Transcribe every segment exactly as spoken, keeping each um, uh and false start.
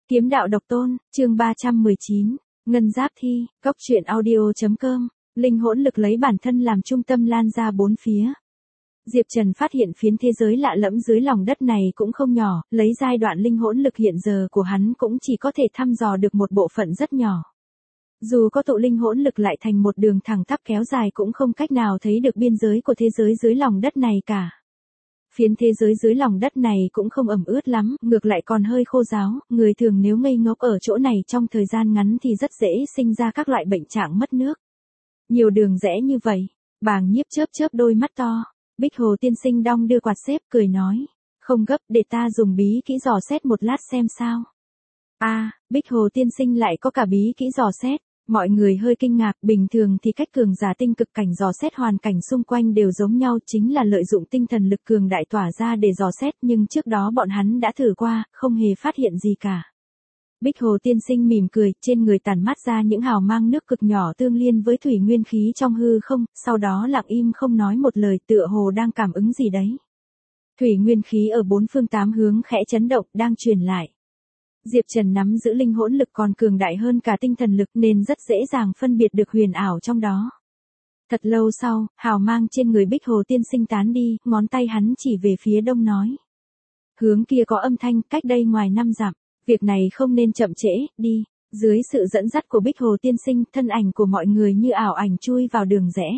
Kiếm đạo độc tôn, chương ba trăm mười chín, Ngân Giáp Thi, Cốc truyện audio.com, linh hỗn lực lấy bản thân làm trung tâm lan ra bốn phía. Diệp Trần phát hiện phiến thế giới lạ lẫm dưới lòng đất này cũng không nhỏ, lấy giai đoạn linh hỗn lực hiện giờ của hắn cũng chỉ có thể thăm dò được một bộ phận rất nhỏ. Dù có tụ linh hỗn lực lại thành một đường thẳng tắp kéo dài cũng không cách nào thấy được biên giới của thế giới dưới lòng đất này cả. Phiến thế giới dưới lòng đất này cũng không ẩm ướt lắm, ngược lại còn hơi khô ráo, người thường nếu ngây ngốc ở chỗ này trong thời gian ngắn thì rất dễ sinh ra các loại bệnh trạng mất nước. Nhiều đường rẽ như vậy, Bàng Nhiếp chớp chớp đôi mắt to, Bích Hồ tiên sinh đong đưa quạt xếp cười nói, không gấp để ta dùng bí kỹ dò xét một lát xem sao. A, à, Bích Hồ tiên sinh lại có cả bí kỹ dò xét. Mọi người hơi kinh ngạc, bình thường thì cách cường giả tinh cực cảnh dò xét hoàn cảnh xung quanh đều giống nhau, chính là lợi dụng tinh thần lực cường đại tỏa ra để dò xét, nhưng trước đó bọn hắn đã thử qua, không hề phát hiện gì cả. Bích Hồ tiên sinh mỉm cười, trên người tản mát ra những hào mang nước cực nhỏ tương liên với thủy nguyên khí trong hư không, sau đó lặng im không nói một lời, tựa hồ đang cảm ứng gì đấy. Thủy nguyên khí ở bốn phương tám hướng khẽ chấn động, đang truyền lại. Diệp Trần nắm giữ linh hỗn lực còn cường đại hơn cả tinh thần lực nên rất dễ dàng phân biệt được huyền ảo trong đó. Thật lâu sau, hào mang trên người Bích Hồ tiên sinh tán đi, ngón tay hắn chỉ về phía đông nói. Hướng kia có âm thanh, cách đây ngoài năm dặm, việc này không nên chậm trễ, đi. Dưới sự dẫn dắt của Bích Hồ tiên sinh, thân ảnh của mọi người như ảo ảnh chui vào đường rẽ.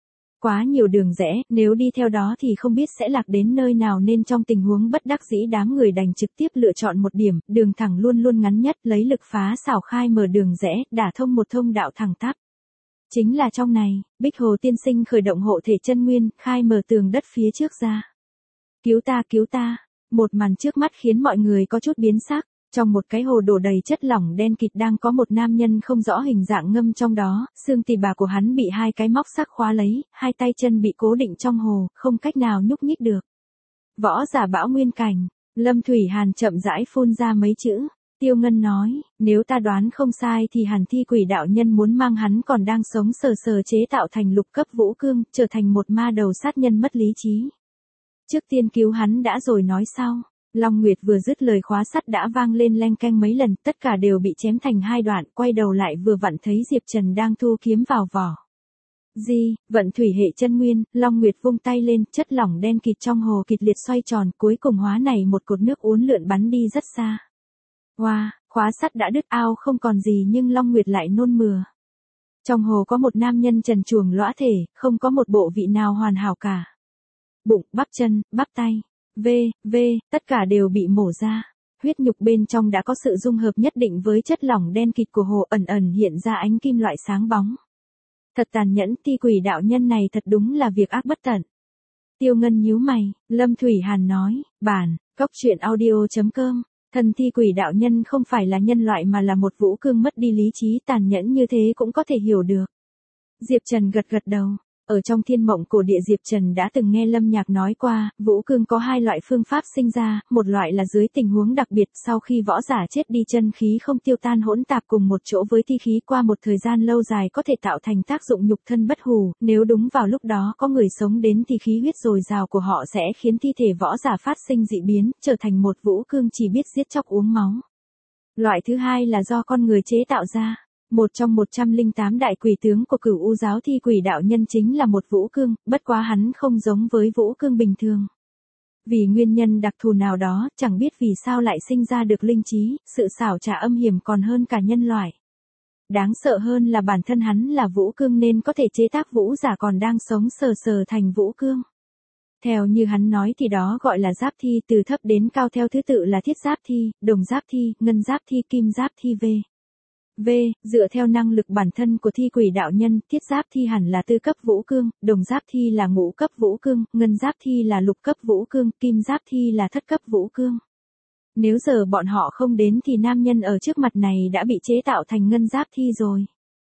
Quá nhiều đường rẽ, nếu đi theo đó thì không biết sẽ lạc đến nơi nào nên trong tình huống bất đắc dĩ đám người đành trực tiếp lựa chọn một điểm, đường thẳng luôn luôn ngắn nhất, lấy lực phá xảo khai mở đường rẽ, đả thông một thông đạo thẳng tắp. Chính là trong này, Bích Hồ tiên sinh khởi động hộ thể chân nguyên, khai mở tường đất phía trước ra. Cứu ta, cứu ta, một màn trước mắt khiến mọi người có chút biến sắc. Trong một cái hồ đổ đầy chất lỏng đen kịt đang có một nam nhân không rõ hình dạng ngâm trong đó, xương tỳ bà của hắn bị hai cái móc sắc khóa lấy, hai tay chân bị cố định trong hồ, không cách nào nhúc nhích được. Võ giả bão nguyên cảnh, Lâm Thủy Hàn chậm rãi phun ra mấy chữ, Tiêu Ngân nói, nếu ta đoán không sai thì Hàn Thi Quỷ đạo nhân muốn mang hắn còn đang sống sờ sờ chế tạo thành lục cấp vũ cương, trở thành một ma đầu sát nhân mất lý trí. Trước tiên cứu hắn đã rồi nói sau. Long Nguyệt vừa dứt lời khóa sắt đã vang lên leng keng mấy lần, tất cả đều bị chém thành hai đoạn, quay đầu lại vừa vặn thấy Diệp Trần đang thu kiếm vào vỏ. Di, vận thủy hệ chân nguyên, Long Nguyệt vung tay lên, chất lỏng đen kịt trong hồ kịch liệt xoay tròn, cuối cùng hóa này một cột nước uốn lượn bắn đi rất xa. Wow, khóa sắt đã đứt ao không còn gì nhưng Long Nguyệt lại nôn mửa. Trong hồ có một nam nhân trần truồng lõa thể, không có một bộ vị nào hoàn hảo cả. Bụng, bắp chân, bắp tay. V, V, tất cả đều bị mổ ra. Huyết nhục bên trong đã có sự dung hợp nhất định với chất lỏng đen kịt của hồ, ẩn ẩn hiện ra ánh kim loại sáng bóng. Thật tàn nhẫn, Thi Quỷ đạo nhân này thật đúng là việc ác bất tận. Tiêu Ngân nhíu mày, Lâm Thủy Hàn nói, bản, cốc truyện audio.com, thần Thi Quỷ đạo nhân không phải là nhân loại mà là một vũ cương mất đi lý trí, tàn nhẫn như thế cũng có thể hiểu được. Diệp Trần gật gật đầu. Ở trong thiên mộng cổ địa Diệp Trần đã từng nghe Lâm Nhạc nói qua, vũ cương có hai loại phương pháp sinh ra, một loại là dưới tình huống đặc biệt sau khi võ giả chết đi chân khí không tiêu tan hỗn tạp cùng một chỗ với thi khí qua một thời gian lâu dài có thể tạo thành tác dụng nhục thân bất hủ, nếu đúng vào lúc đó có người sống đến thì khí huyết dồi dào của họ sẽ khiến thi thể võ giả phát sinh dị biến, trở thành một vũ cương chỉ biết giết chóc uống máu. Loại thứ hai là do con người chế tạo ra. Một trong một trăm lẻ tám đại quỷ tướng của Cửu U giáo Thi Quỷ đạo nhân chính là một vũ cương, bất quá hắn không giống với vũ cương bình thường. Vì nguyên nhân đặc thù nào đó, chẳng biết vì sao lại sinh ra được linh trí, sự xảo trá âm hiểm còn hơn cả nhân loại. Đáng sợ hơn là bản thân hắn là vũ cương nên có thể chế tác vũ giả còn đang sống sờ sờ thành vũ cương. Theo như hắn nói thì đó gọi là giáp thi, từ thấp đến cao theo thứ tự là thiết giáp thi, đồng giáp thi, ngân giáp thi, kim giáp thi v. V, dựa theo năng lực bản thân của Thi Quỷ đạo nhân, thiết giáp thi hẳn là tư cấp vũ cương, đồng giáp thi là ngũ cấp vũ cương, ngân giáp thi là lục cấp vũ cương, kim giáp thi là thất cấp vũ cương. Nếu giờ bọn họ không đến thì nam nhân ở trước mặt này đã bị chế tạo thành ngân giáp thi rồi.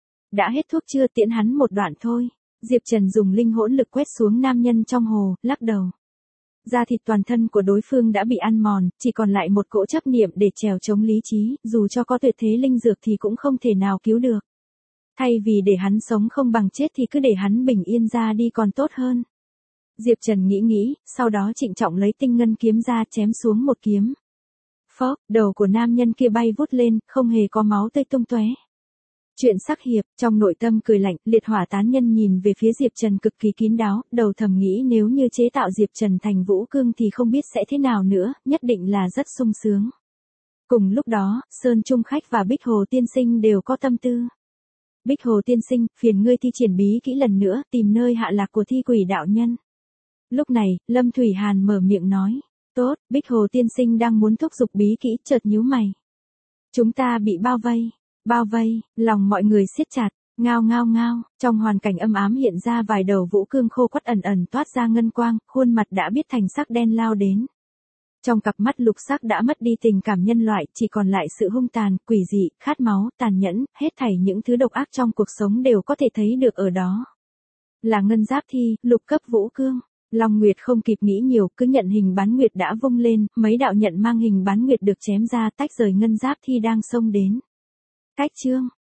Đã hết thuốc chưa, tiễn hắn một đoạn thôi. Diệp Trần dùng linh hỗn lực quét xuống nam nhân trong hồ, lắc đầu. Da thịt toàn thân của đối phương đã bị ăn mòn, chỉ còn lại một cỗ chấp niệm để trèo chống lý trí, dù cho có tuyệt thế linh dược thì cũng không thể nào cứu được. Thay vì để hắn sống không bằng chết thì cứ để hắn bình yên ra đi còn tốt hơn. Diệp Trần nghĩ nghĩ, sau đó trịnh trọng lấy tinh ngân kiếm ra chém xuống một kiếm. Phốc, đầu của nam nhân kia bay vút lên, không hề có máu tươi tung tóe. Chuyện sắc hiệp, trong nội tâm cười lạnh, liệt hỏa tán nhân nhìn về phía Diệp Trần cực kỳ kín đáo, đầu thầm nghĩ nếu như chế tạo Diệp Trần thành vũ cương thì không biết sẽ thế nào nữa, nhất định là rất sung sướng. Cùng lúc đó, Sơn Trung Khách và Bích Hồ Tiên Sinh đều có tâm tư. Bích Hồ Tiên Sinh, phiền ngươi thi triển bí kỹ lần nữa, tìm nơi hạ lạc của thi quỷ đạo nhân. Lúc này, Lâm Thủy Hàn mở miệng nói. Tốt, Bích Hồ Tiên Sinh đang muốn thúc giục bí kỹ, chợt nhíu mày. Chúng ta bị bao vây. Bao vây, lòng mọi người siết chặt, ngao ngao ngao, trong hoàn cảnh âm ám hiện ra vài đầu vũ cương khô quắt ẩn ẩn toát ra ngân quang, khuôn mặt đã biết thành sắc đen lao đến. Trong cặp mắt lục sắc đã mất đi tình cảm nhân loại, chỉ còn lại sự hung tàn, quỷ dị, khát máu, tàn nhẫn, hết thảy những thứ độc ác trong cuộc sống đều có thể thấy được ở đó. Là ngân giáp thi, lục cấp vũ cương. Long Nguyệt không kịp nghĩ nhiều, cứ nhận hình bán nguyệt đã vung lên, mấy đạo nhận mang hình bán nguyệt được chém ra tách rời ngân giáp thi đang xông đến. Cách chương,